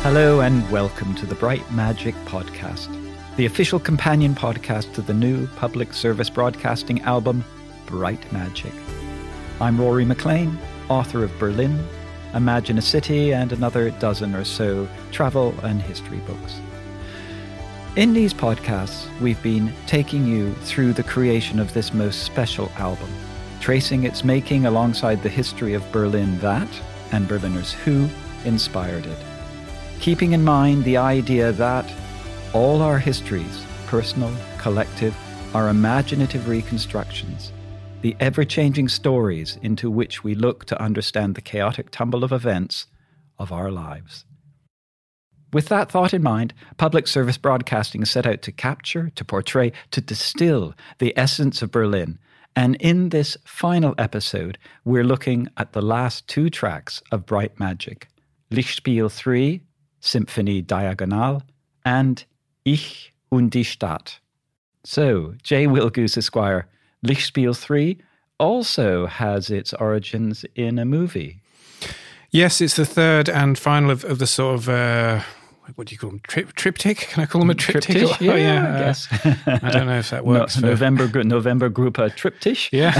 Hello and welcome to the Bright Magic Podcast, the official companion podcast to the new public service broadcasting album, Bright Magic. I'm Rory McLean, author of Berlin, Imagine a City, and another dozen or so travel and history books. In these podcasts, we've been taking you through the creation of this most special album, tracing its making alongside the history of Berlin that, and Berliners who, inspired it. Keeping in mind the idea that all our histories, personal, collective, are imaginative reconstructions, the ever-changing stories into which we look to understand the chaotic tumble of events of our lives. With that thought in mind, public service broadcasting set out to capture, to portray, to distill the essence of Berlin. And in this final episode, we're looking at the last two tracks of Bright Magic, Lichtspiel 3, Symphonie Diagonal, and Ich und die Stadt. So, J. Will Goose Esquire, Lichtspiel 3 also has its origins in a movie. Yes, it's the third and final of the sort of, what do you call them, triptych? Can I call them a triptych? Triptych? Yeah, I guess. I don't know if that works. November Gruppe Triptych. Yeah.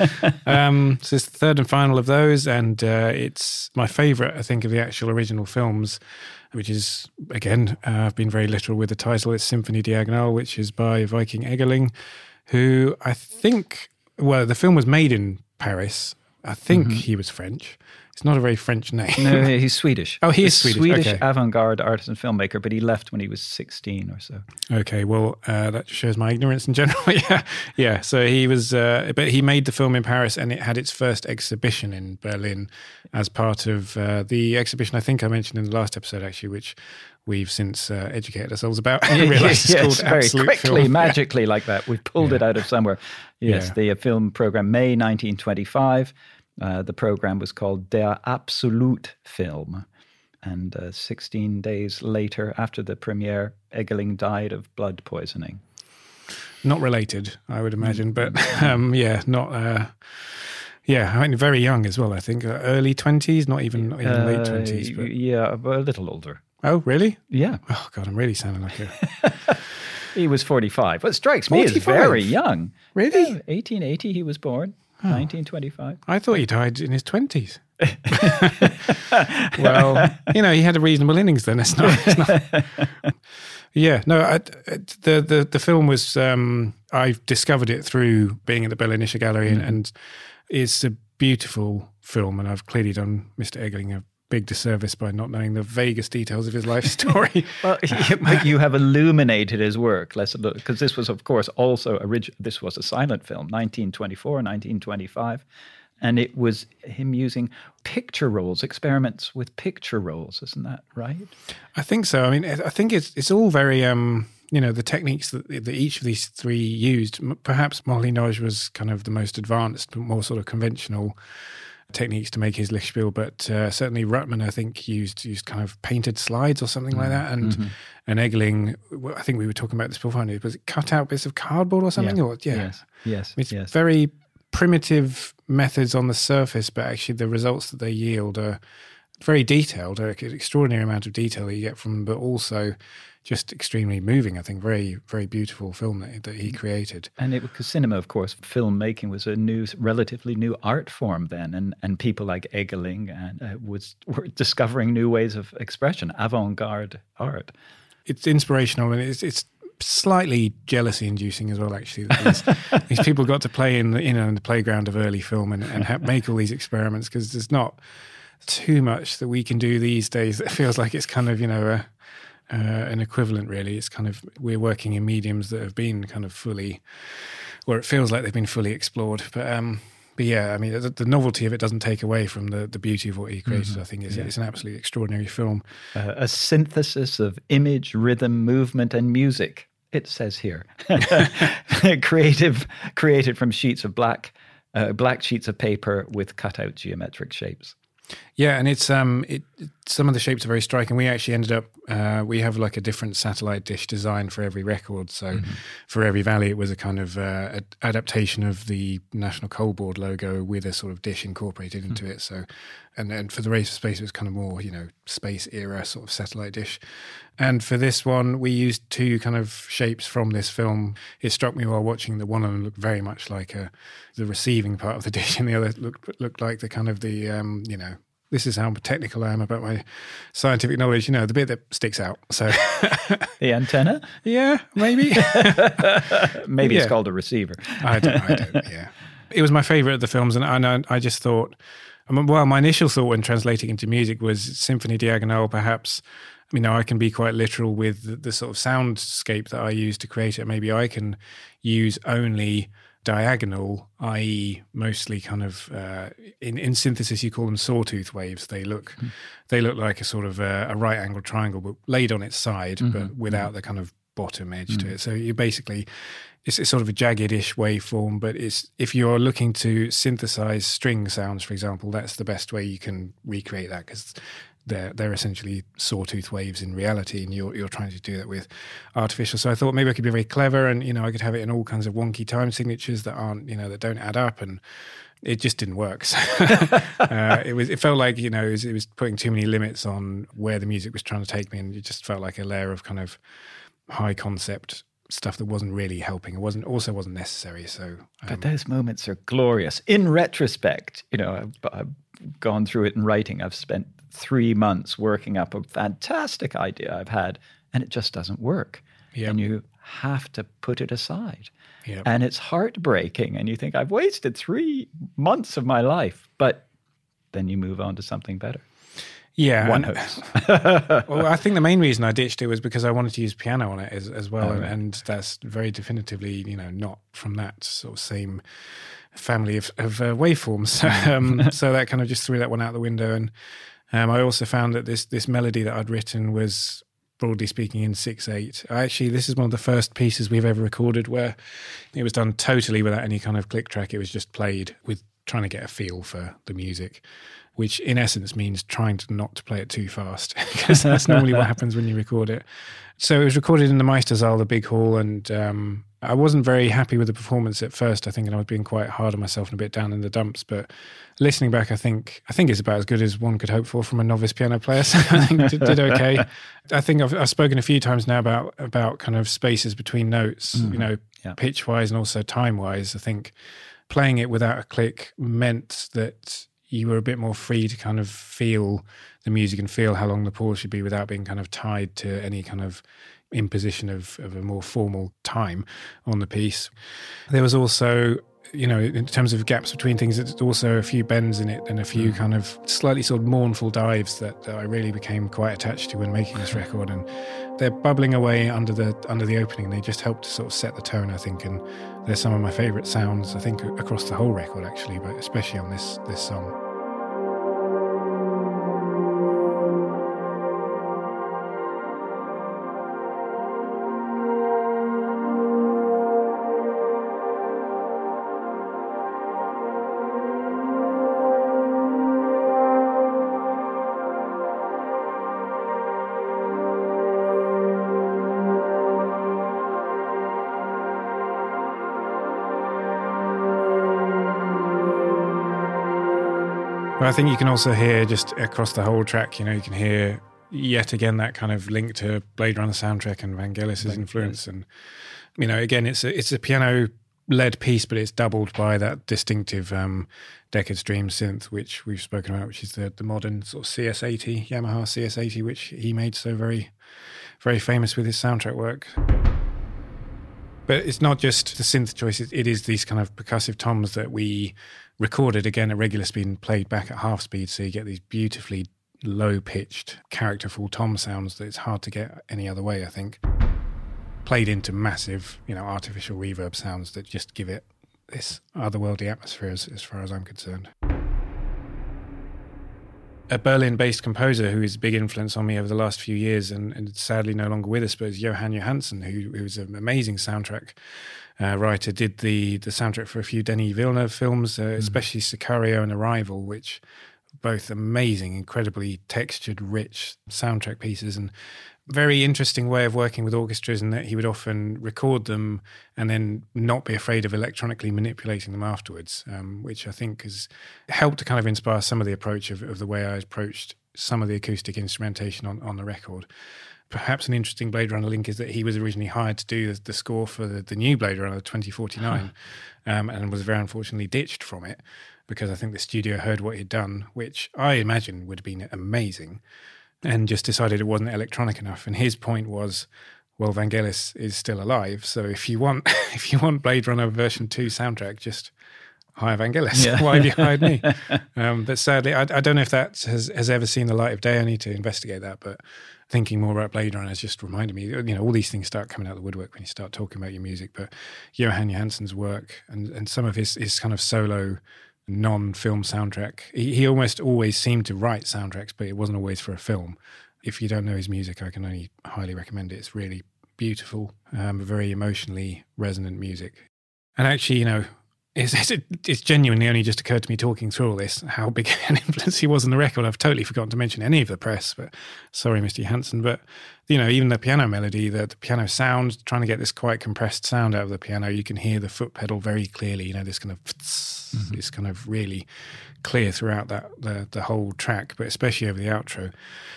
So it's the third and final of those, and it's my favourite, I think, of the actual original films, which is, again, I've been very literal with the title. It's Symphonie Diagonal, which is by Viking Egerling, who I think, well, the film was made in Paris. I think he was French. It's not a very French name. No, he's Swedish. Oh, he is Swedish. Swedish okay. avant-garde artist and filmmaker, but he left when he was 16 or so. Okay, well, that shows my ignorance in general. Yeah. So he was, but he made the film in Paris, and it had its first exhibition in Berlin as part of the exhibition I think I mentioned in the last episode, actually, which we've since educated ourselves about. I realised it's called very Absolute quickly, Film. magically like that. We pulled it out of somewhere. Yes, the film program, May 1925. The program was called Der Absolut Film. And 16 days later, after the premiere, Egerling died of blood poisoning. Not related, I would imagine, but not... I mean, very young as well, I think. Early 20s, not even late 20s. But... Yeah, but a little older. Oh, really? Yeah. Oh, God, I'm really sounding like a... He was 45. What strikes me 45? as very young. Really? Yeah, 1880 he was born, 1925. I thought he died in his 20s. Well, he had a reasonable innings then. It's not. Yeah, no, the film was, I discovered it through being at the Berlinische Gallery, and it's a beautiful film, and I've clearly done Mr. Egerling a big disservice by not knowing the vaguest details of his life story. Well, you have illuminated his work. Let's look, because this was, of course, also this was a silent film, 1924, 1925, and it was him using picture rolls, experiments with picture rolls. Isn't that right? I think so. I mean, I think it's all very, the techniques that each of these three used. Perhaps Moholy-Nagy was kind of the most advanced, more sort of conventional techniques to make his Lichtspiel, but certainly Ruttmann, I think, used kind of painted slides or something like that, and Egerling, I think we were talking about this before, was it cut out bits of cardboard or something? Yes. It's very primitive methods on the surface, but actually the results that they yield are very detailed, an extraordinary amount of detail that you get from them, but also just extremely moving. I think very, very beautiful film that he created. And because cinema, of course, filmmaking was a relatively new art form then, and people like Egerling were discovering new ways of expression, avant-garde art. It's inspirational, and it's slightly jealousy-inducing as well, actually. That these people got to play in the playground of early film and make all these experiments, because there's not too much that we can do these days that feels like it's kind of, an equivalent, really. It's kind of, we're working in mediums that have been kind of fully, or it feels like they've been fully explored. But yeah, I mean, the novelty of it doesn't take away from the beauty of what he created. I think it's an absolutely extraordinary film. A synthesis of image, rhythm, movement, and music, it says here. Created from sheets of black sheets of paper with cut out geometric shapes. Yeah, and it's some of the shapes are very striking. We actually ended up we have like a different satellite dish design for every record. So for Every Valley, it was a kind of adaptation of the National Coal Board logo with a sort of dish incorporated into it. So, and then for the Race for Space, it was kind of more space era sort of satellite dish. And for this one, we used two kind of shapes from this film. It struck me while watching that one of them looked very much like the receiving part of the dish, and the other looked like the kind of the this is how technical I am about my scientific knowledge, the bit that sticks out. So the antenna? Yeah, maybe. Maybe it's called a receiver. I don't, yeah. It was my favorite of the films, and I just thought, well, my initial thought when translating into music was Symphonie Diagonale, perhaps. I can be quite literal with the sort of soundscape that I use to create it. Maybe I can use only diagonal, i.e. mostly kind of in synthesis you call them sawtooth waves. They look like a sort of a right angled triangle but laid on its side, but without the kind of bottom edge to it. So you basically, it's sort of a jagged-ish waveform, but if you're looking to synthesize string sounds, for example, that's the best way you can recreate that, because they're essentially sawtooth waves in reality, and you're trying to do that with artificial. So I thought maybe I could be very clever, and I could have it in all kinds of wonky time signatures that aren't that don't add up, and it just didn't work. So it felt like it was putting too many limits on where the music was trying to take me, and it just felt like a layer of kind of high concept stuff that wasn't really helping. It wasn't necessary. So, but those moments are glorious in retrospect. I've gone through it in writing. I've spent 3 months working up a fantastic idea I've had, and it just doesn't work. Yep. And you have to put it aside. Yep. And it's heartbreaking. And you think, I've wasted 3 months of my life, but then you move on to something better. Yeah. One hopes. Well, I think the main reason I ditched it was because I wanted to use piano on it as well. Oh, right. And that's very definitively, not from that sort of same family of waveforms. So that kind of just threw that one out the window. And I also found that this melody that I'd written was, broadly speaking, in 6/8. Actually, this is one of the first pieces we've ever recorded where it was done totally without any kind of click track. It was just played with trying to get a feel for the music, which in essence means trying to not to play it too fast, because that's normally what happens when you record it. So it was recorded in the Meistersaal, the big hall, and I wasn't very happy with the performance at first, I think, and I was being quite hard on myself and a bit down in the dumps. But listening back, I think it's about as good as one could hope for from a novice piano player. So I think it did okay. I think I've spoken a few times now about kind of spaces between notes, pitch-wise and also time-wise. I think playing it without a click meant that you were a bit more free to kind of feel the music and feel how long the pause should be without being kind of tied to any kind of imposition of a more formal time on the piece. There was also, in terms of gaps between things, it's also a few bends in it and a few kind of slightly sort of mournful dives that I really became quite attached to when making this record. And they're bubbling away under the opening, and they just help to sort of set the tone, I think. And they're some of my favourite sounds, I think, across the whole record, actually, but especially on this song. But I think you can also hear just across the whole track, you can hear yet again that kind of link to Blade Runner soundtrack and Vangelis' influence. And, again, it's a piano-led piece, but it's doubled by that distinctive Deckard's Dream synth, which we've spoken about, which is the modern sort of CS80, Yamaha CS80, which he made so very, very famous with his soundtrack work. But it's not just the synth choice, it is these kind of percussive toms that we recorded again at regular speed and played back at half speed, so you get these beautifully low-pitched, characterful tom sounds that it's hard to get any other way, I think. Played into massive, artificial reverb sounds that just give it this otherworldly atmosphere as far as I'm concerned. A Berlin-based composer who is a big influence on me over the last few years and sadly no longer with us, but is Johan Johansson, who's an amazing soundtrack writer, did the soundtrack for a few Denis Villeneuve films, especially Sicario and Arrival, which both amazing, incredibly textured, rich soundtrack pieces, and very interesting way of working with orchestras, in that he would often record them and then not be afraid of electronically manipulating them afterwards, which I think has helped to kind of inspire some of the approach of the way I approached some of the acoustic instrumentation on the record. Perhaps an interesting Blade Runner link is that he was originally hired to do the score for the new Blade Runner 2049, and was very unfortunately ditched from it because I think the studio heard what he'd done, which I imagine would have been amazing, and just decided it wasn't electronic enough. And his point was, well, Vangelis is still alive, so if you want Blade Runner version 2 soundtrack, just hire Vangelis. Yeah. Why have you hired me? But sadly, I don't know if that has ever seen the light of day. I need to investigate that. But thinking more about Blade Runner has just reminded me, all these things start coming out of the woodwork when you start talking about your music. But Johan Johansson's work and some of his kind of solo non-film soundtrack, he almost always seemed to write soundtracks, but it wasn't always for a film. If you don't know his music, I can only highly recommend it. It's really beautiful, very emotionally resonant music. And actually, it's genuinely only just occurred to me talking through all this how big an influence he was on the record. I've totally forgotten to mention any of the press, but sorry, Mr. Johansson. But, even the piano melody, the piano sound, trying to get this quite compressed sound out of the piano, you can hear the foot pedal very clearly, this kind of this kind of really clear throughout the whole track, but especially over the outro.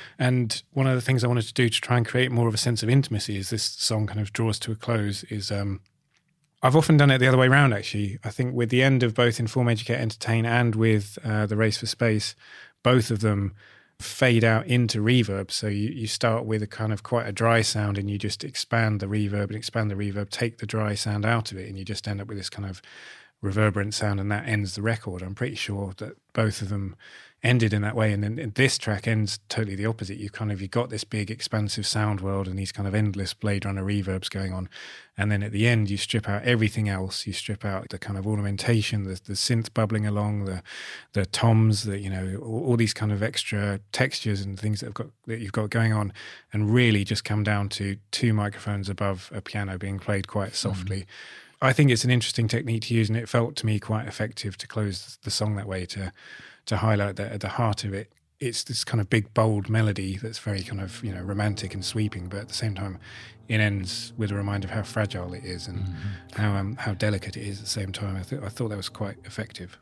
And one of the things I wanted to do to try and create more of a sense of intimacy as this song kind of draws to a close is I've often done it the other way around, actually. I think with the end of both Inform, Educate, Entertain and with The Race for Space, both of them fade out into reverb. So you start with a kind of quite a dry sound and you just expand the reverb, take the dry sound out of it, and you just end up with this kind of reverberant sound, and that ends the record. I'm pretty sure that both of them ended in that way, and then this track ends totally the opposite. You've got this big expansive sound world and these kind of endless Blade Runner reverbs going on, and then at the end you strip out everything else. You strip out the kind of ornamentation, the synth bubbling along, the toms, all these kind of extra textures and things that you've got going on, and really just come down to 2 microphones above a piano being played quite softly. I think it's an interesting technique to use, and it felt to me quite effective to close the song that way, to highlight that at the heart of it, it's this kind of big, bold melody that's very kind of, romantic and sweeping, but at the same time, it ends with a reminder of how fragile it is and how delicate it is at the same time. I thought that was quite effective.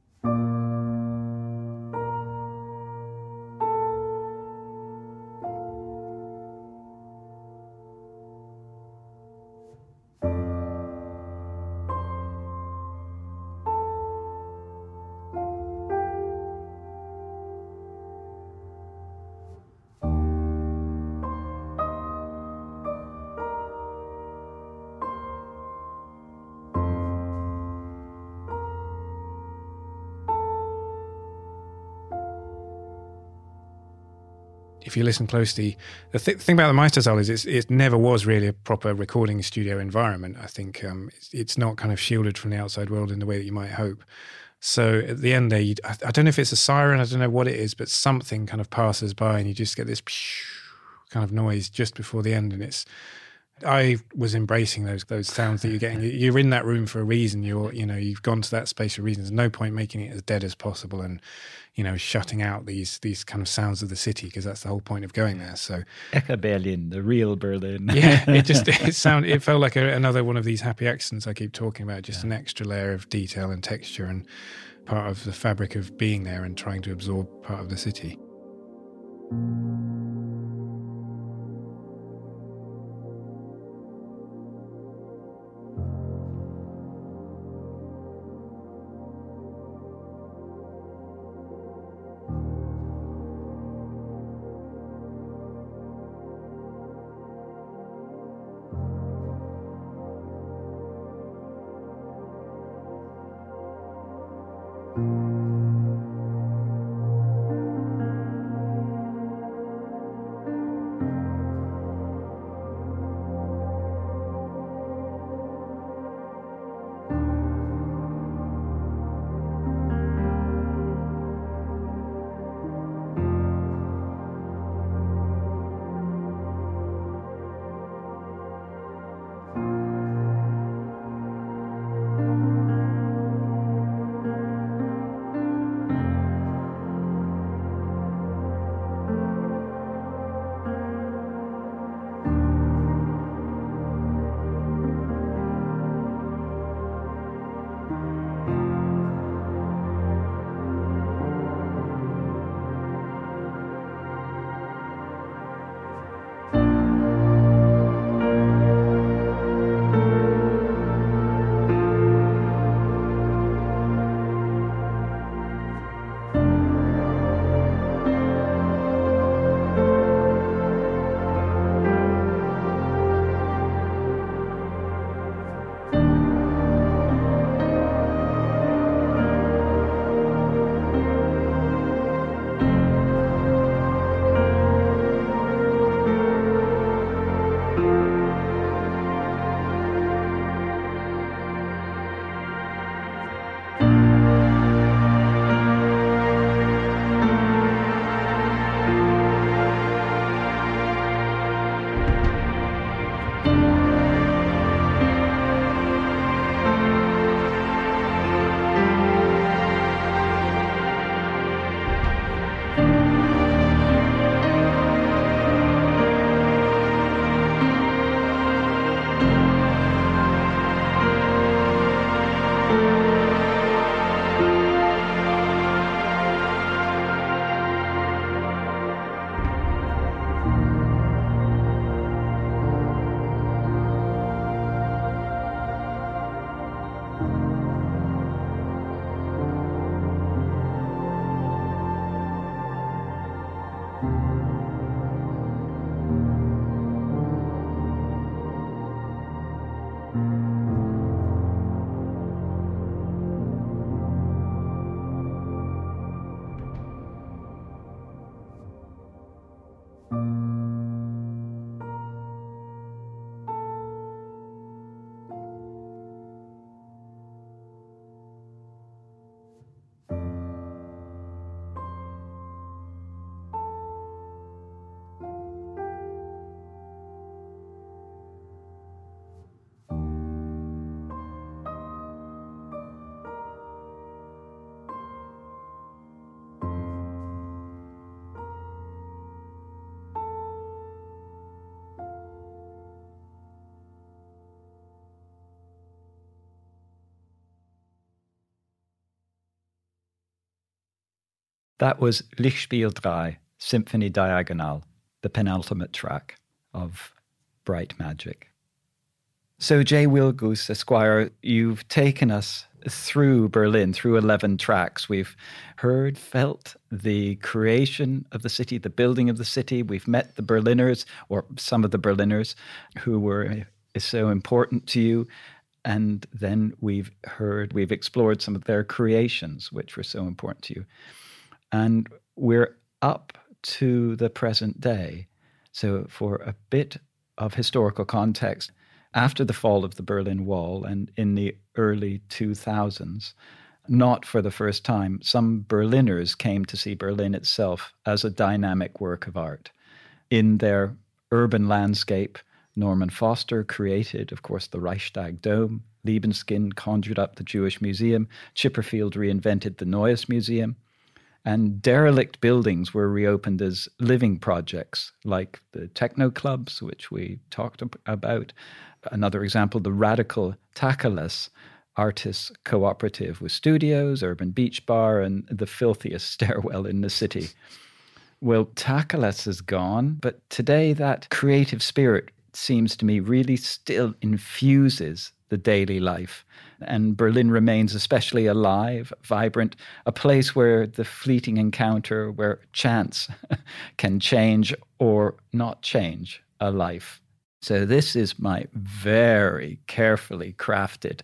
If you listen closely, the thing about the Meistersaal is it never was really a proper recording studio environment. I think it's not kind of shielded from the outside world in the way that you might hope. So at the end there, I don't know if it's a siren, I don't know what it is, but something kind of passes by and you just get this kind of noise just before the end. And I was embracing those sounds that you're getting. You're in that room for a reason. You've gone to that space for a reason. There's no point making it as dead as possible and shutting out these kind of sounds of the city, because that's the whole point of going there. So Ecke Berlin, the real Berlin. Yeah, it felt like another one of these happy accents I keep talking about. Just an extra layer of detail and texture, and part of the fabric of being there and trying to absorb part of the city. That was Lichtspiel 3, Symphony Diagonal, the penultimate track of Bright Magic. So, J. Wilgus, Esquire, you've taken us through Berlin, through 11 tracks. We've heard, felt the creation of the city, the building of the city. We've met the Berliners, or some of the Berliners, who were so important to you. And then we've explored some of their creations, which were so important to you. And we're up to the present day. So for a bit of historical context, after the fall of the Berlin Wall and in the early 2000s, not for the first time, some Berliners came to see Berlin itself as a dynamic work of art. In their urban landscape, Norman Foster created, of course, the Reichstag Dome. Libeskind conjured up the Jewish Museum. Chipperfield reinvented the Neues Museum. And derelict buildings were reopened as living projects, like the techno clubs, which we talked about. Another example, the radical Tacheles Artists Cooperative with studios, Urban Beach Bar, and the filthiest stairwell in the city. Well, Tacheles is gone, but today that creative spirit seems to me really still infuses the daily life. And Berlin remains especially alive, vibrant, a place where the fleeting encounter, where chance can change or not change a life. So this is my very carefully crafted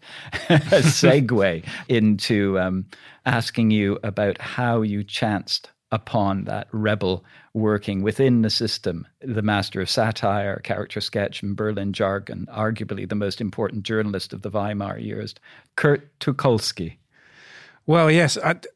segue into asking you about how you chanced upon that rebel working within the system, the master of satire, character sketch, and Berlin jargon, arguably the most important journalist of the Weimar years, Kurt Tucholsky. Well, yes,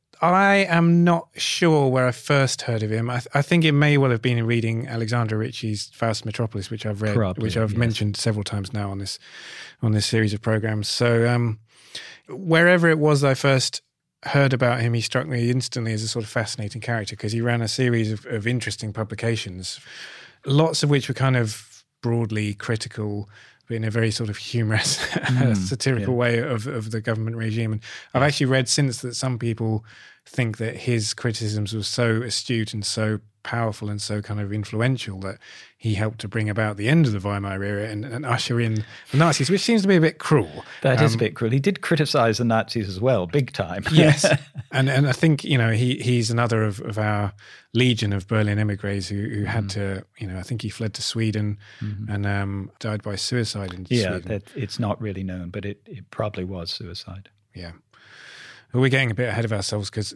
I am not sure where I first heard of him. I think it may well have been in reading Alexander Ritchie's Faust Metropolis, which I've read, which I've mentioned several times now on this series of programs. So wherever it was I first heard about him, he struck me instantly as a sort of fascinating character because he ran a series of interesting publications, lots of which were kind of broadly critical, but in a very sort of humorous, satirical way of the government regime. And I've actually read since that some people think that his criticisms were so astute and so powerful and so kind of influential that he helped to bring about the end of the Weimar era and usher in the Nazis, which seems to be a bit cruel. That is a bit cruel. He did criticize the Nazis as well, big time. Yes. And I think, he's another of our legion of Berlin emigres who had to, I think he fled to Sweden and died by suicide in Sweden. Yeah, it's not really known, but it probably was suicide. Yeah. But we're getting a bit ahead of ourselves because,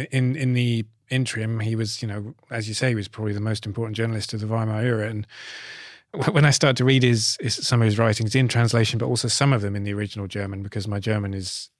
in the interim, he was, as you say, he was probably the most important journalist of the Weimar era. And when I started to read some of his writings in translation, but also some of them in the original German, because my German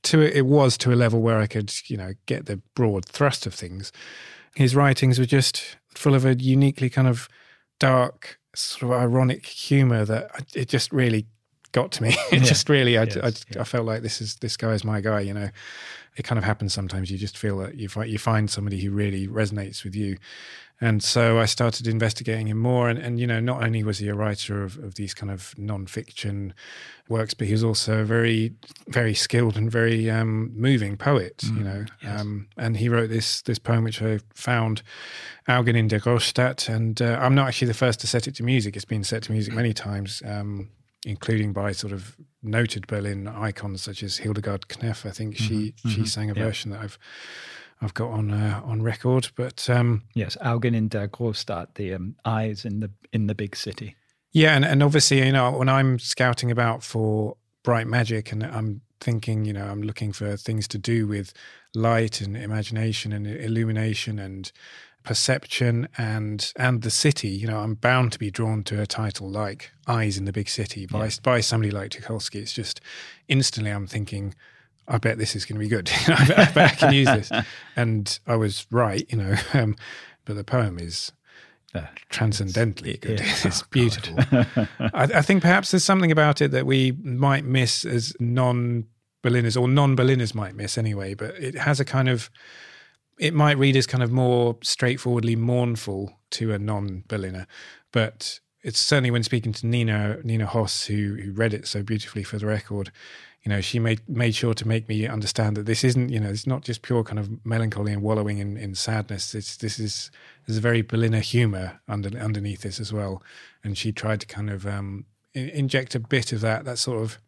was to a level where I could, get the broad thrust of things. His writings were just full of a uniquely kind of dark, sort of ironic humor that it just really got to me. It just really, I felt like this guy is my guy, It kind of happens sometimes. You just feel that you find somebody who really resonates with you. And so I started investigating him more. And not only was he a writer of these kind of non-fiction works, but he was also a very, very skilled and very moving poet, Yes. And he wrote this poem, which I found, Augen in der Großstadt. And I'm not actually the first to set it to music. It's been set to music many times, including by sort of noted Berlin icons such as Hildegard Knef. I think she sang a version that I've got on record. But yes, Augen in der Großstadt, the eyes in the big city. Yeah, and obviously, when I'm scouting about for bright magic, and I'm thinking, I'm looking for things to do with light and imagination and illumination and perception and the city. I'm bound to be drawn to a title like Eyes in the Big City by somebody like Tucholsky. It's just instantly I'm thinking, I bet this is going to be good. I bet I can use this. And I was right, but the poem is transcendently good. It's beautiful. I think perhaps there's something about it that we might miss as non-Berliners, or non-Berliners might miss anyway, but it has a kind of, it might read as kind of more straightforwardly mournful to a non-Berliner, but it's certainly when speaking to Nina Hoss, who read it so beautifully for the record, she made sure to make me understand that this isn't, it's not just pure kind of melancholy and wallowing in sadness. There's a very Berliner humour underneath this as well. And she tried to kind of inject a bit of that sort of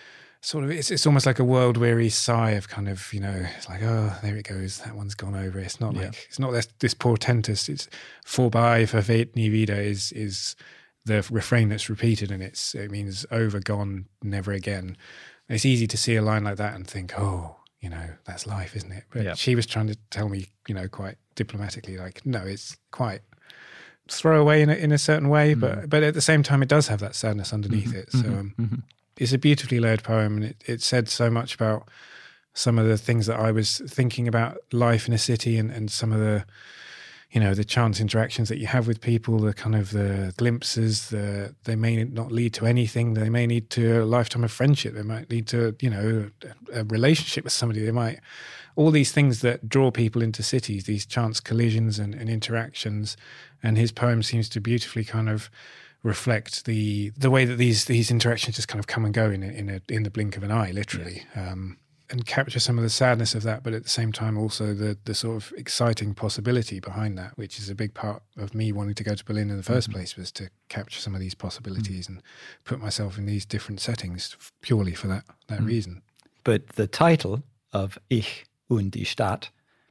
it's almost like a world-weary sigh of kind of, it's like, oh, there it goes, that one's gone over. It's not like, it's not this portentous, it's vorbei, verweht nie wieder is the refrain that's repeated, and it means over, gone, never again. It's easy to see a line like that and think, oh, that's life, isn't it? But she was trying to tell me, quite diplomatically, like, no, it's quite throwaway in a certain way, but at the same time, it does have that sadness underneath it. So it's a beautifully layered poem, and it said so much about some of the things that I was thinking about life in a city, and some of the, the chance interactions that you have with people, the kind of the glimpses, they may not lead to anything. They may lead to a lifetime of friendship. They might lead to, a relationship with somebody. All these things that draw people into cities, these chance collisions and interactions. And his poem seems to beautifully kind of reflect the way that these interactions just kind of come and go in the blink of an eye, literally. And capture some of the sadness of that, but at the same time also the sort of exciting possibility behind that, which is a big part of me wanting to go to Berlin in the first place, was to capture some of these possibilities and put myself in these different settings purely for that reason. But the title of Ich und die Stadt,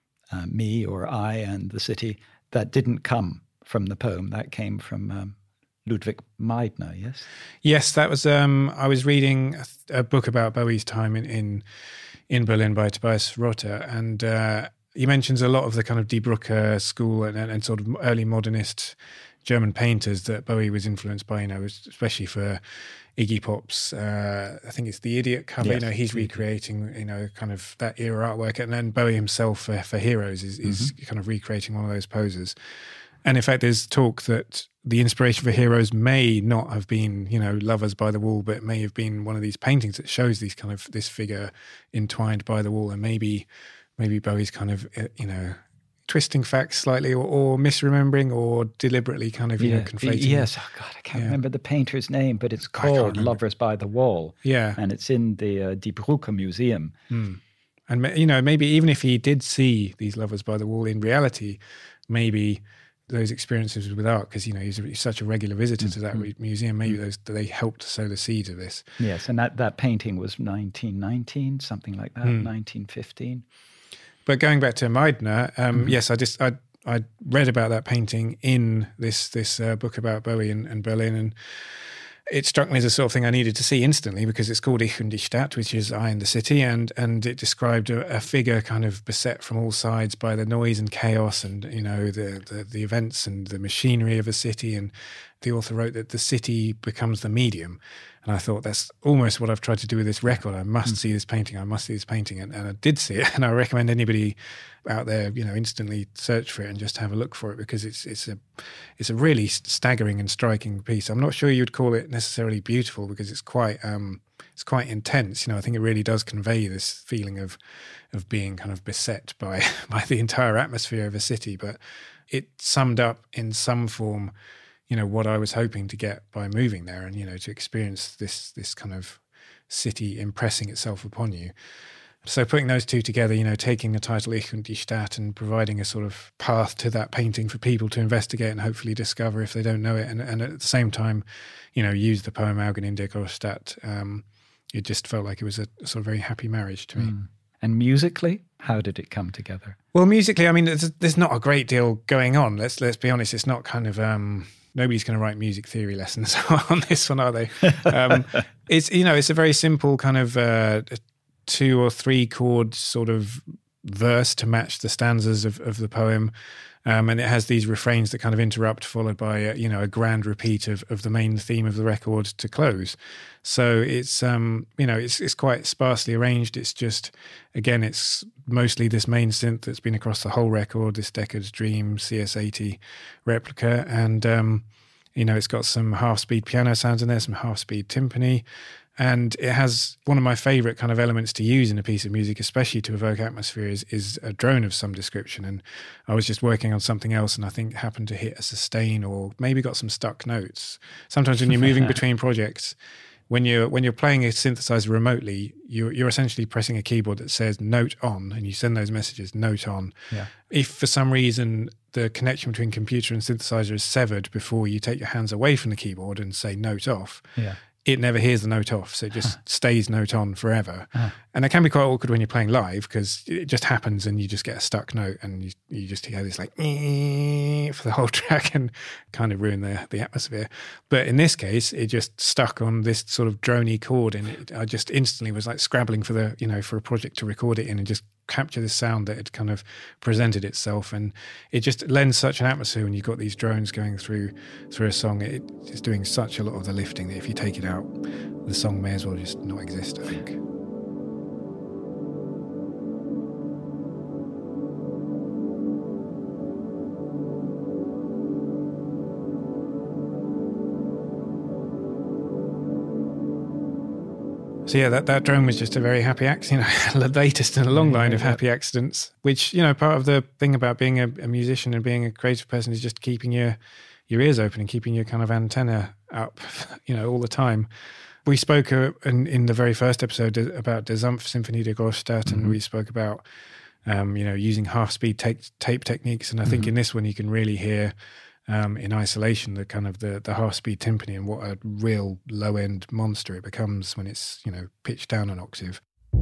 me or I and the city, that didn't come from the poem. That came from Ludwig Meidner, yes? Yes, that was, I was reading a book about Bowie's time in Berlin by Tobias Rotter, and he mentions a lot of the kind of Die Brücke school and sort of early modernist German painters that Bowie was influenced by, especially for Iggy Pop's, I think it's the Idiot cover, yes, he's recreating, kind of that era artwork, and then Bowie himself for Heroes is kind of recreating one of those poses. And in fact, there's talk that the inspiration for Heroes may not have been, Lovers by the Wall, but it may have been one of these paintings that shows these kind of this figure entwined by the wall, and maybe Bowie's kind of, twisting facts slightly, or misremembering, or deliberately kind of, conflating. Yes, oh God, I can't remember the painter's name, but it's called Lovers by the Wall. Yeah, and it's in the Die Brücke Museum. And maybe even if he did see these Lovers by the Wall in reality, maybe those experiences with art, because he's such a regular visitor to that museum, maybe they helped sow the seeds of this. Yes, and that painting was 1919, something like that, 1915. But going back to Meidner, yes, I read about that painting in this book about Bowie and Berlin, and it struck me as the sort of thing I needed to see instantly, because it's called Ich und die Stadt, which is I and the city, and it described a figure kind of beset from all sides by the noise and chaos and, the events and the machinery of a city. And the author wrote that the city becomes the medium. And I thought, that's almost what I've tried to do with this record. I must see this painting. I must see this painting. And I did see it. And I recommend anybody out there, instantly search for it and just have a look for it, because it's a really staggering and striking piece. I'm not sure you'd call it necessarily beautiful, because it's quite intense. I think it really does convey this feeling of being kind of beset by the entire atmosphere of a city. But it summed up in some form, what I was hoping to get by moving there, and, to experience this kind of city impressing itself upon you. So putting those two together, taking the title Ich und die Stadt and providing a sort of path to that painting for people to investigate and hopefully discover if they don't know it. And at the same time, use the poem Augen in der Großstadt. It just felt like it was a sort of very happy marriage to me. And musically, how did it come together? Well, musically, I mean, there's not a great deal going on. Let's be honest. It's not kind of nobody's going to write music theory lessons on this one, are they? It's a very simple kind of 2 or 3 chord sort of verse to match the stanzas of the poem. And it has these refrains that kind of interrupt, followed by a grand repeat of the main theme of the record to close. So it's it's quite sparsely arranged. It's just, again, it's mostly this main synth that's been across the whole record, this Deckard's Dream CS80 replica, and it's got some half-speed piano sounds in there, some half-speed timpani. And it has one of my favourite kind of elements to use in a piece of music, especially to evoke atmosphere, is a drone of some description. And I was just working on something else and I think happened to hit a sustain or maybe got some stuck notes. Sometimes when you're moving between projects, when you're playing a synthesizer remotely, you're essentially pressing a keyboard that says note on, and you send those messages note on. Yeah. If for some reason the connection between computer and synthesizer is severed before you take your hands away from the keyboard and say note off, it never hears the note off, so it just stays note on forever. And it can be quite awkward when you're playing live because it just happens and you just get a stuck note and you just hear this like for the whole track and kind of ruin the atmosphere. But in this case, it just stuck on this sort of droney chord, and I just instantly was like scrabbling for for a project to record it in and just capture this sound that had kind of presented itself. And it just lends such an atmosphere when you've got these drones going through a song. It's doing such a lot of the lifting that if you take it out, the song may as well just not exist, I think. So yeah, that drone was just a very happy accident, the latest in a long line of happy accidents, which, part of the thing about being a musician and being a creative person is just keeping your ears open and keeping your kind of antenna up, all the time. We spoke in the very first episode about Der Sumpf Symphonie der Großstadt, and we spoke about, using half-speed tape techniques. And I think in this one you can really hear in isolation the kind of the half-speed timpani and what a real low-end monster it becomes when it's pitched down an octave.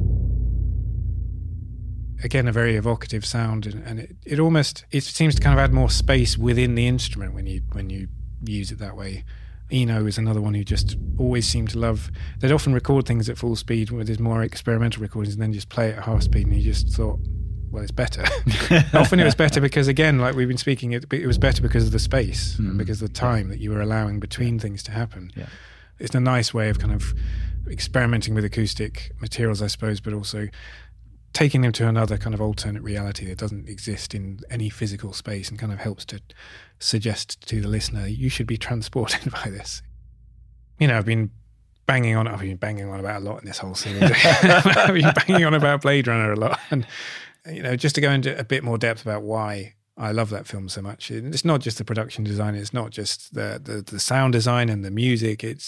Again, a very evocative sound, and it seems to kind of add more space within the instrument when you use it that way. Eno is another one who just always seemed to love. They'd often record things at full speed with his more experimental recordings, and then just play it at half speed, and he just thought, well, it's better. Often it was better because, again, like we've been speaking, it was better because of the space, and because of the time that you were allowing between things to happen. Yeah. It's a nice way of kind of experimenting with acoustic materials, I suppose, but also taking them to another kind of alternate reality that doesn't exist in any physical space, and kind of helps to suggest to the listener, you should be transported by this. I've been banging on about a lot in this whole series. I've been banging on about Blade Runner a lot. And, just to go into a bit more depth about why I love that film so much. It's not just the production design. It's not just the sound design and the music. It's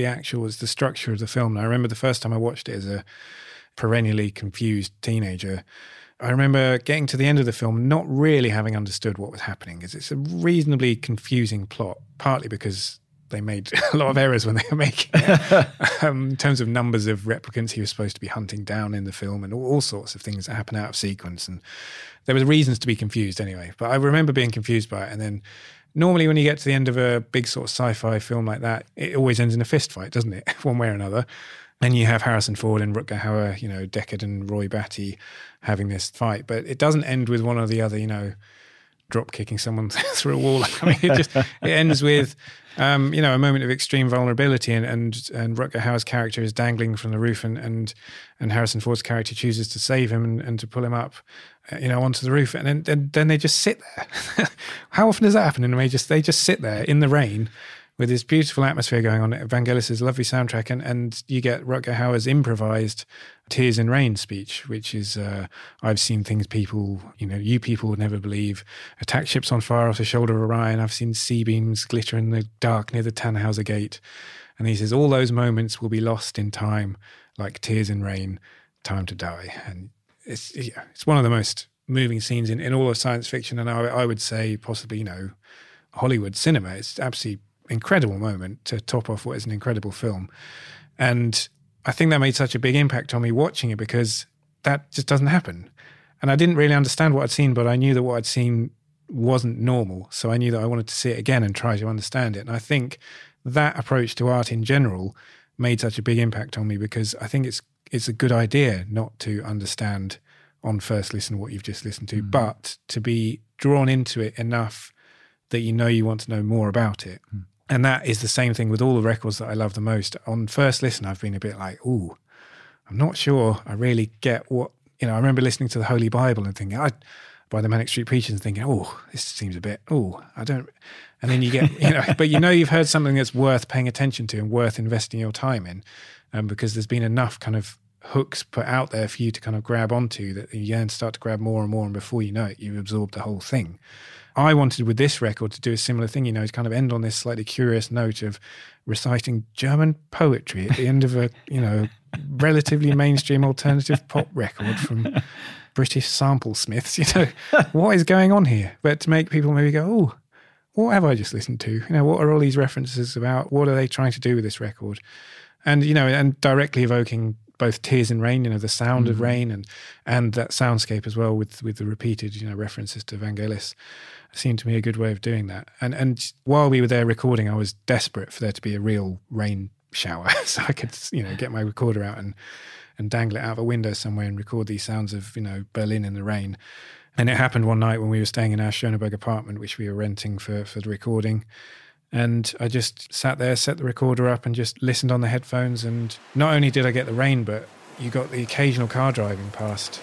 the structure of the film. And I remember the first time I watched it as a perennially confused teenager, I remember getting to the end of the film not really having understood what was happening, because it's a reasonably confusing plot, partly because they made a lot of errors when they were making it, in terms of numbers of replicants he was supposed to be hunting down in the film, and all sorts of things that happen out of sequence. And there was reasons to be confused anyway. But I remember being confused by it. And then normally when you get to the end of a big sort of sci-fi film like that, it always ends in a fist fight, doesn't it? One way or another. And you have Harrison Ford and Rutger Hauer, Deckard and Roy Batty having this fight. But it doesn't end with one or the other, drop kicking someone through a wall. I mean, it ends with, a moment of extreme vulnerability, and Rutger Hauer's character is dangling from the roof, and Harrison Ford's character chooses to save him and to pull him up, onto the roof, and then they just sit there. How often does that happen? And they just sit there in the rain with this beautiful atmosphere going on, Vangelis's lovely soundtrack, and you get Rutger Hauer's improvised Tears in Rain speech, which is, I've seen things people would never believe. Attack ships on fire off the shoulder of Orion. I've seen sea beams glitter in the dark near the Tannhauser Gate. And he says, all those moments will be lost in time, like tears in rain, time to die. And it's one of the most moving scenes in all of science fiction, and I would say possibly, Hollywood cinema. It's absolutely incredible moment to top off what is an incredible film. And I think that made such a big impact on me watching it, because that just doesn't happen. And I didn't really understand what I'd seen, but I knew that what I'd seen wasn't normal. So I knew that I wanted to see it again and try to understand it. And I think that approach to art in general made such a big impact on me, because I think it's a good idea not to understand on first listen what you've just listened to, but to be drawn into it enough that you know you want to know more about it. And that is the same thing with all the records that I love the most. On first listen, I've been a bit like, ooh, I'm not sure I really get what, I remember listening to the Holy Bible and thinking, by the Manic Street Preachers, and thinking, oh, this seems a bit, I don't. And then you get, but you've heard something that's worth paying attention to and worth investing your time in, because there's been enough kind of hooks put out there for you to kind of grab onto that you then start to grab more and more, and before you know it, you've absorbed the whole thing. I wanted with this record to do a similar thing, to kind of end on this slightly curious note of reciting German poetry at the end of a, relatively mainstream alternative pop record from British sample smiths. What is going on here? But to make people maybe go, oh, what have I just listened to? What are all these references about? What are they trying to do with this record? And, and directly evoking both Tears in Rain, the sound of rain, and that soundscape as well with the repeated, references to Vangelis, seemed to me a good way of doing that. And while we were there recording, I was desperate for there to be a real rain shower so I could, get my recorder out and dangle it out of a window somewhere and record these sounds of, Berlin in the rain. And it happened one night when we were staying in our Schöneberg apartment, which we were renting for the recording. And I just sat there, set the recorder up and just listened on the headphones. And not only did I get the rain, but you got the occasional car driving past.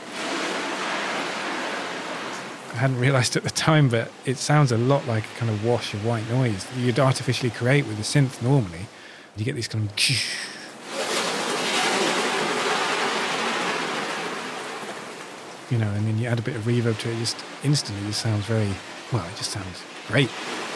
I hadn't realised at the time, but it sounds a lot like a kind of wash of white noise that you'd artificially create with a synth normally. You get these kind of... and then you add a bit of reverb to it, just instantly it sounds it just sounds great.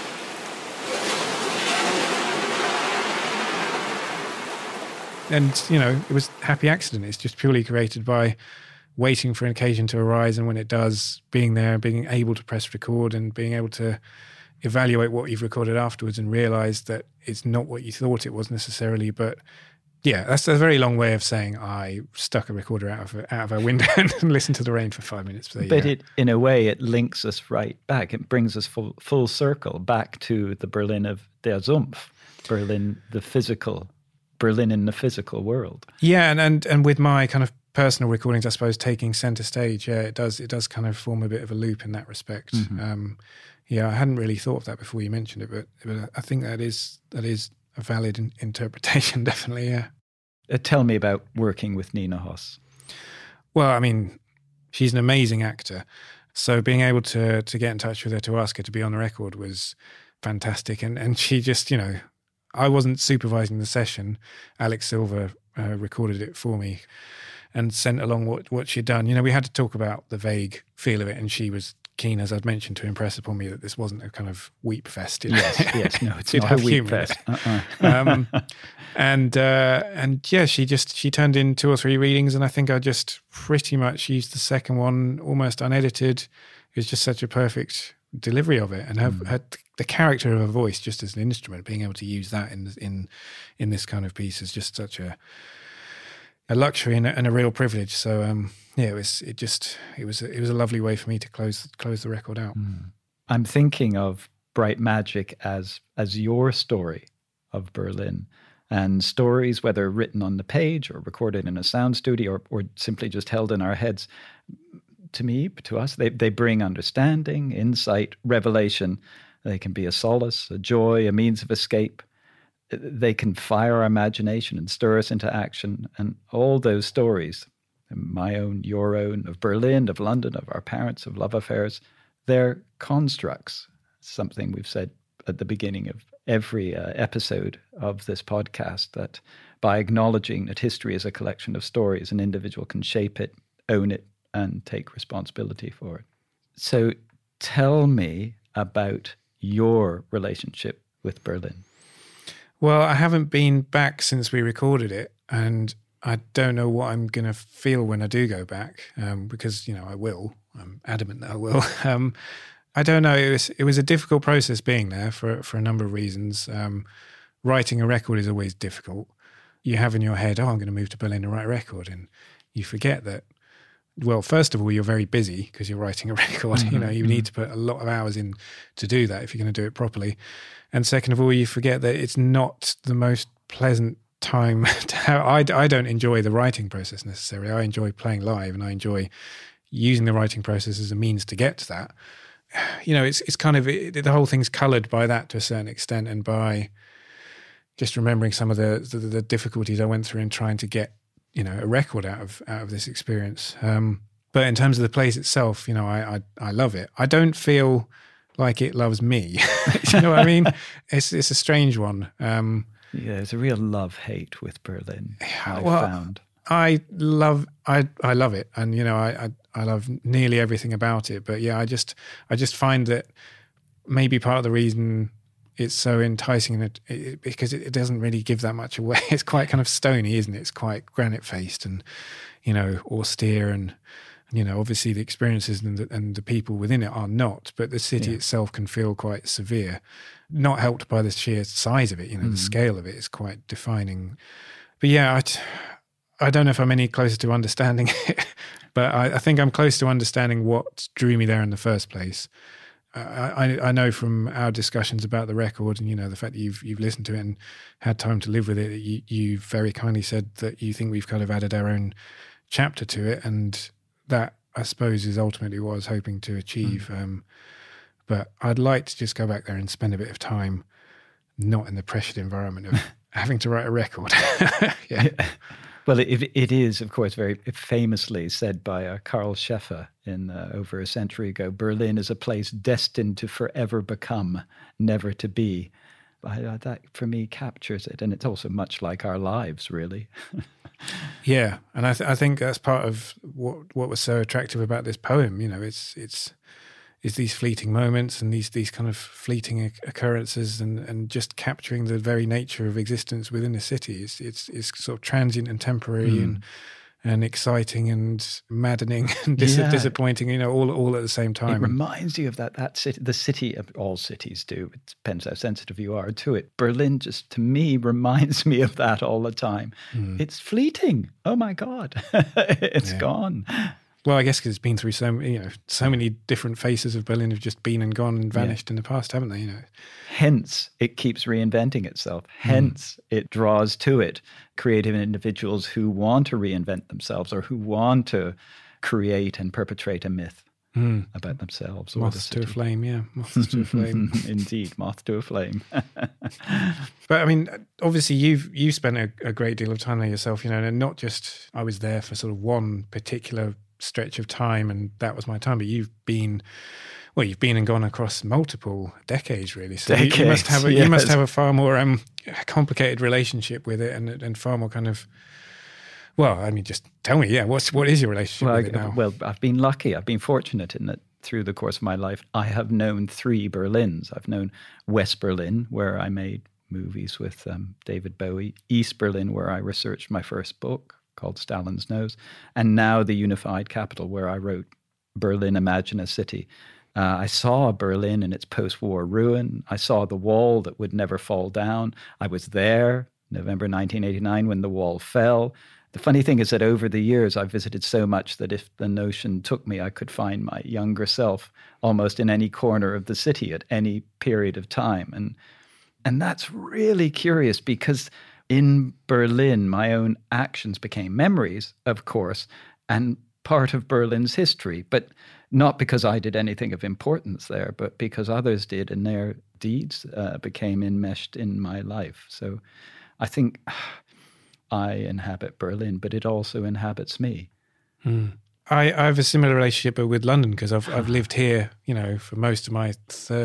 And, it was a happy accident. It's just purely created by waiting for an occasion to arise, and when it does, being there, being able to press record and being able to evaluate what you've recorded afterwards and realise that it's not what you thought it was necessarily. But yeah, that's a very long way of saying I stuck a recorder out of a window and listened to the rain for 5 minutes. But it, in a way, it links us right back. It brings us full circle back to the Berlin of Der Sumpf, Berlin in the physical world. Yeah, and with my kind of personal recordings, I suppose, taking centre stage, it does kind of form a bit of a loop in that respect. I hadn't really thought of that before you mentioned it, but I think that is a valid interpretation, definitely, yeah. Tell me about working with Nina Hoss. Well, I mean, she's an amazing actor. So being able to get in touch with her, to ask her to be on the record was fantastic. And she just, I wasn't supervising the session. Alex Silver recorded it for me and sent along what she'd done. We had to talk about the vague feel of it, and she was keen, as I'd mentioned, to impress upon me that this wasn't a kind of weep fest. Yes, no, it's not a weep fest. And yeah, she turned in 2 or 3 readings, and I think I just pretty much used the second one almost unedited. It was just such a perfect delivery of it, and had the character of a voice just as an instrument. Being able to use that in this kind of piece is just such a luxury and a real privilege. So it was a lovely way for me to close the record out. I'm thinking of Bright Magic as your story of Berlin, and stories, whether written on the page or recorded in a sound studio or simply just held in our heads, to us, they bring understanding, insight, revelation. They can be a solace, a joy, a means of escape. They can fire our imagination and stir us into action. And all those stories, my own, your own, of Berlin, of London, of our parents, of love affairs, they're constructs. Something we've said at the beginning of every episode of this podcast, that by acknowledging that history is a collection of stories, an individual can shape it, own it, and take responsibility for it. So tell me about your relationship with Berlin. Well, I haven't been back since we recorded it, and I don't know what I'm going to feel when I do go back, because, I will. I'm adamant that I will. I don't know. It was a difficult process being there for a number of reasons. Writing a record is always difficult. You have in your head, I'm going to move to Berlin to write a record, and you forget that well, first of all, you're very busy because you're writing a record. Mm-hmm. You need to put a lot of hours in to do that if you're going to do it properly. And second of all, you forget that it's not the most pleasant time to have. I don't enjoy the writing process necessarily. I enjoy playing live, and I enjoy using the writing process as a means to get to that. It's kind of, the whole thing's coloured by that to a certain extent, and by just remembering some of the difficulties I went through in trying to get a record out of this experience. But in terms of the place itself, I love it. I don't feel like it loves me. You know what I mean? It's a strange one. There's a real love-hate with Berlin, I found. I love it, and I love nearly everything about it. But I just find that maybe part of the reason it's so enticing because it doesn't really give that much away. It's quite kind of stony, isn't it? It's quite granite-faced and austere, and obviously the experiences and the people within it are not. But the city itself can feel quite severe, not helped by the sheer size of it. The scale of it is quite defining. But I don't know if I'm any closer to understanding it, but I think I'm close to understanding what drew me there in the first place. I know from our discussions about the record and, the fact that you've listened to it and had time to live with it, you very kindly said that you think we've kind of added our own chapter to it. And that, I suppose, is ultimately what I was hoping to achieve. But I'd like to just go back there and spend a bit of time not in the pressured environment of having to write a record. Yeah. Well, it is, of course, very famously said by Karl Scheffer over a century ago, Berlin is a place destined to forever become, never to be. That, for me, captures it. And it's also much like our lives, really. Yeah. And I think that's part of what was so attractive about this poem. It's these fleeting moments and these kind of fleeting occurrences and just capturing the very nature of existence within a city. It's sort of transient and temporary and exciting and maddening and disappointing, all at the same time. It reminds you of that city, the city, all cities do. It depends how sensitive you are to it. Berlin just, to me, reminds me of that all the time. It's fleeting. Oh my God. It's gone. Well, I guess because it's been through so many different faces of Berlin have just been and gone and vanished in the past, haven't they? Hence, it keeps reinventing itself. Hence, it draws to it creative individuals who want to reinvent themselves or who want to create and perpetrate a myth about themselves. Moths to a flame, yeah. Moths to a flame. Indeed, moth to a flame. But I mean, obviously you've spent a great deal of time there yourself, and not just I was there for sort of one particular stretch of time and that was my time, but you've been and gone across multiple decades, really. So you must have a far more complicated relationship with it and far more kind of, well, I mean, just tell me, what is your relationship with it now? Well, I've been lucky. I've been fortunate in that through the course of my life, I have known 3 Berlins. I've known West Berlin, where I made movies with David Bowie, East Berlin, where I researched my first book called Stalin's Nose, and now the unified capital, where I wrote Berlin, Imagine a City. I saw Berlin in its post-war ruin. I saw the wall that would never fall down. I was there, November 1989, when the wall fell. The funny thing is that over the years, I've visited so much that if the notion took me, I could find my younger self almost in any corner of the city at any period of time. And that's really curious because in Berlin, my own actions became memories, of course, and part of Berlin's history, but not because I did anything of importance there, but because others did, and their deeds became enmeshed in my life. So I think I inhabit Berlin, but it also inhabits me. I have a similar relationship with London because I've lived here, for most of my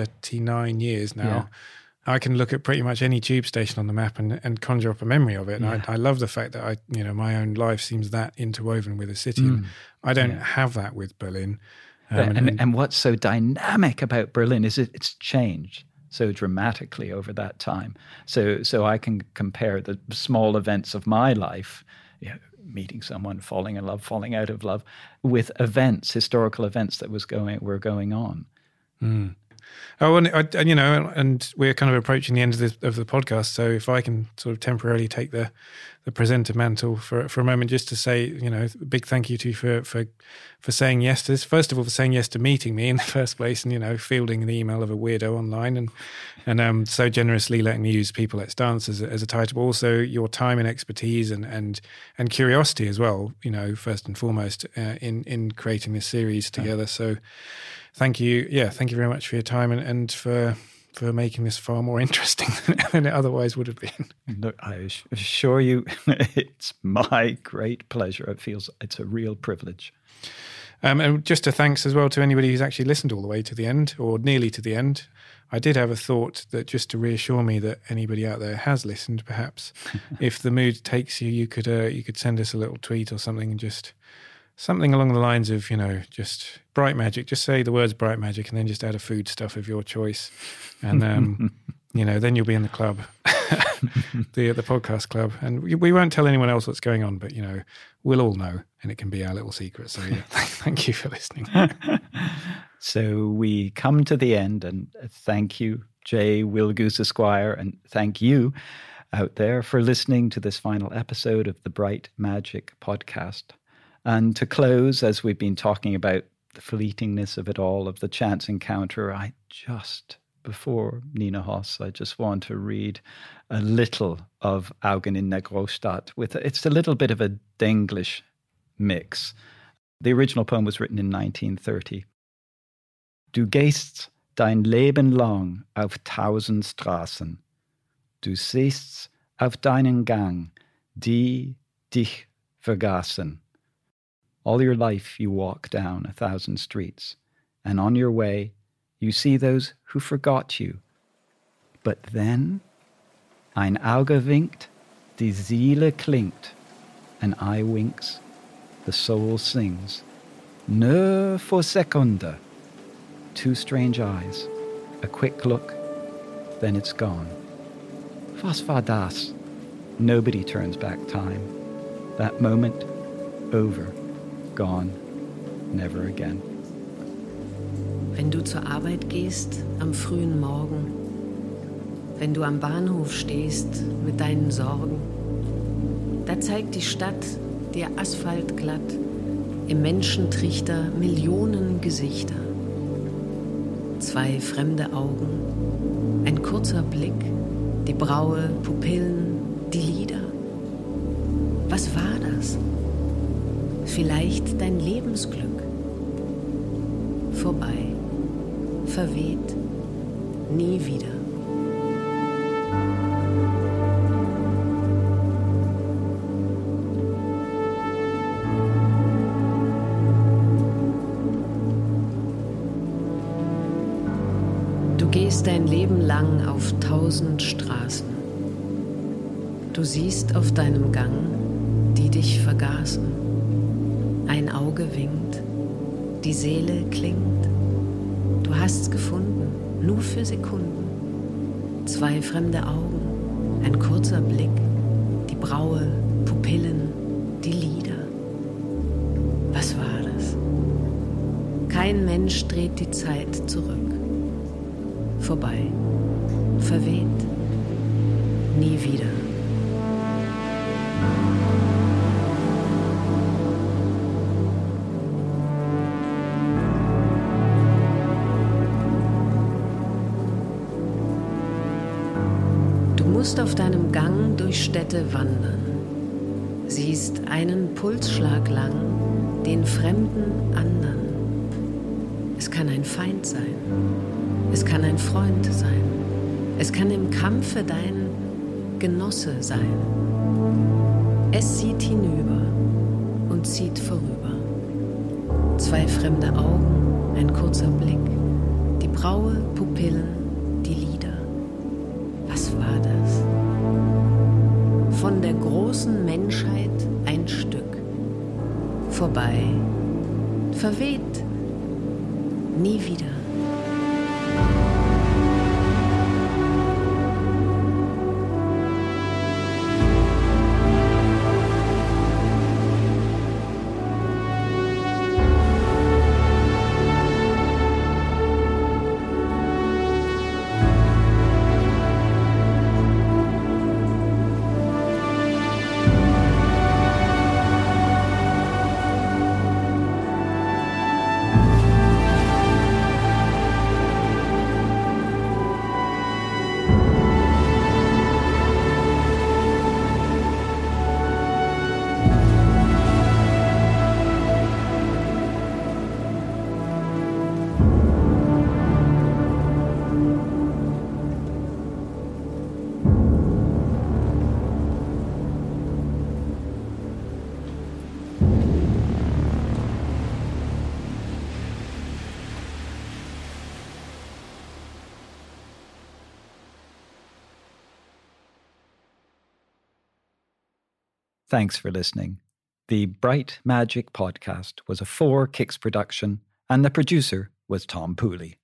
39 years now. Yeah. I can look at pretty much any tube station on the map and conjure up a memory of it. And I love the fact that my own life seems that interwoven with a city. And I don't have that with Berlin. And what's so dynamic about Berlin is it's changed so dramatically over that time. So I can compare the small events of my life, meeting someone, falling in love, falling out of love, with events, historical events that were going on. And we're kind of approaching the end of the podcast. So if I can sort of temporarily take the presenter mantle for a moment, just to say, a big thank you to you for saying yes to this. First of all, for saying yes to meeting me in the first place, and fielding the email of a weirdo online, and so generously letting me use People Let's Dance as a title. But also your time and expertise and curiosity as well. First and foremost in creating this series together. So thank you. Yeah, thank you very much for your time and for making this far more interesting than it otherwise would have been. Look, I assure you, it's my great pleasure. It's a real privilege. And just a thanks as well to anybody who's actually listened all the way to the end, or nearly to the end. I did have a thought that just to reassure me that anybody out there has listened, perhaps, if the mood takes you, you could send us a little tweet or something, and just something along the lines of, just Bright Magic. Just say the words Bright Magic and then just add a food stuff of your choice. And, then you'll be in the club, the podcast club. And we won't tell anyone else what's going on, but, we'll all know, and it can be our little secret. So, yeah, thank you for listening. So we come to the end, and thank you, J. Wilgoose Esquire, and thank you out there for listening to this final episode of the Bright Magic podcast. And to close, as we've been talking about the fleetingness of it all, of the chance encounter, before Nina Hoss, I just want to read a little of Augen in Negrostadt. It's a little bit of a Denglish mix. The original poem was written in 1930. Du gehst dein Leben lang auf 1000 Straßen. Du siehst auf deinen Gang die dich vergaßen. All your life you walk down 1,000 streets, and on your way you see those who forgot you. But then ein Auge winkt, die Seele klingt, an eye winks, the soul sings. Ne for Sekunde, 2 strange eyes, a quick look, then it's gone. Was war das? Nobody turns back time. That moment, over. Gone, never again. Wenn du zur Arbeit gehst am frühen Morgen, wenn du am Bahnhof stehst mit deinen Sorgen, da zeigt die Stadt dir asphaltglatt, im Menschentrichter Millionen Gesichter. 2 fremde Augen, ein kurzer Blick, die Braue, Pupillen, die Lider. Was war das? Vielleicht dein Lebensglück. Vorbei, verweht, nie wieder. Du gehst dein Leben lang auf 1000 Straßen. Du siehst auf deinem Gang, die dich vergaßen. Ein Auge winkt, die Seele klingt. Du hast's gefunden, nur für Sekunden. 2 fremde Augen, ein kurzer Blick, die Braue, Pupillen, die Lider. Was war das? Kein Mensch dreht die Zeit zurück. Vorbei, verweht, nie wieder. Du musst auf deinem Gang durch Städte wandern, siehst einen Pulsschlag lang den fremden anderen. Es kann ein Feind sein, es kann ein Freund sein, es kann im Kampfe dein Genosse sein. Es sieht hinüber und zieht vorüber. 2 fremde Augen, ein kurzer Blick, die Braue, Pupillen, die Lider. Was war das? Von der großen Menschheit ein Stück. Vorbei, verweht, nie wieder. Thanks for listening. The Bright Magic podcast was a 4 Kicks production, and the producer was Tom Pooley.